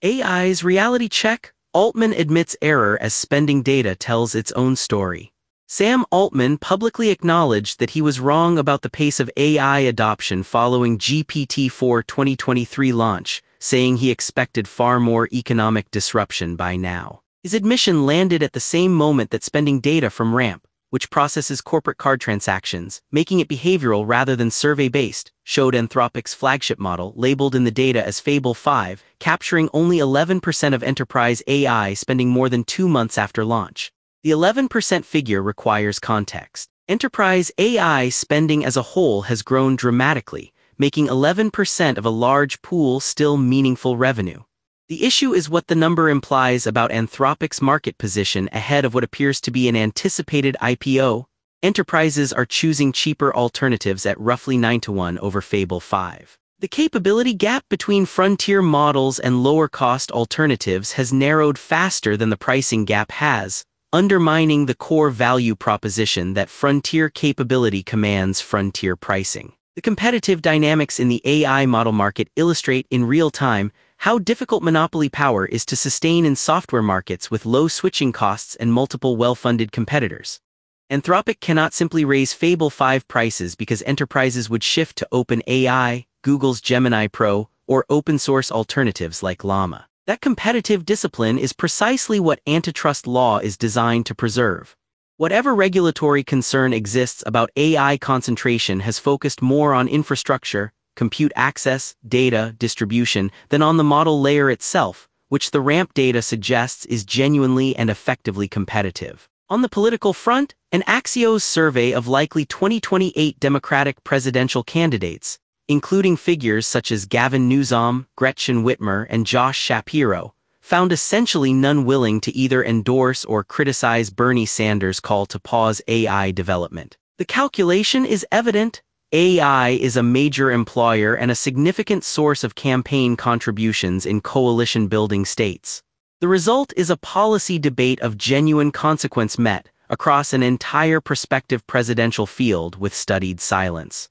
AI's reality check. Altman admits error as spending data tells its own story. Sam Altman publicly acknowledged that he was wrong about the pace of AI adoption following GPT-4 2023 launch, saying he expected far more economic disruption by now. His admission landed at the same moment that spending data from RAMP, which processes corporate card transactions, making it behavioral rather than survey-based, showed Anthropic's flagship model, labeled in the data as Fable 5, capturing only 11% of enterprise AI spending more than 2 months after launch. The 11% figure requires context. Enterprise AI spending as a whole has grown dramatically, making 11% of a large pool still meaningful revenue. The issue is what the number implies about Anthropic's market position ahead of what appears to be an anticipated IPO. Enterprises are choosing cheaper alternatives at roughly 9-to-1 over Fable 5. The capability gap between frontier models and lower-cost alternatives has narrowed faster than the pricing gap has, undermining the core value proposition that frontier capability commands frontier pricing. The competitive dynamics in the AI model market illustrate in real time how difficult monopoly power is to sustain in software markets with low switching costs and multiple well-funded competitors. Anthropic cannot simply raise Fable 5 prices because enterprises would shift to OpenAI, Google's Gemini Pro, or open-source alternatives like Llama. That competitive discipline is precisely what antitrust law is designed to preserve. Whatever regulatory concern exists about AI concentration has focused more on infrastructure, compute access, data, distribution, than on the model layer itself, which the RAMP data suggests is genuinely and effectively competitive. On the political front, an Axios survey of likely 2028 Democratic presidential candidates, including figures such as Gavin Newsom, Gretchen Whitmer, and Josh Shapiro, found essentially none willing to either endorse or criticize Bernie Sanders' call to pause AI development. The calculation is evident. AI is a major employer and a significant source of campaign contributions in coalition-building states. The result is a policy debate of genuine consequence met across an entire prospective presidential field with studied silence.